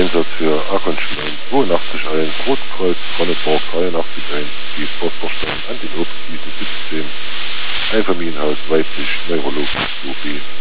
Einsatz für Akonschlein 82.1, Rotkreuz, Ronneborg 83.1, Kies Posterstein, Antin-Obstwiese 17, Einfamilienhaus Weizig, Neurologen 2b.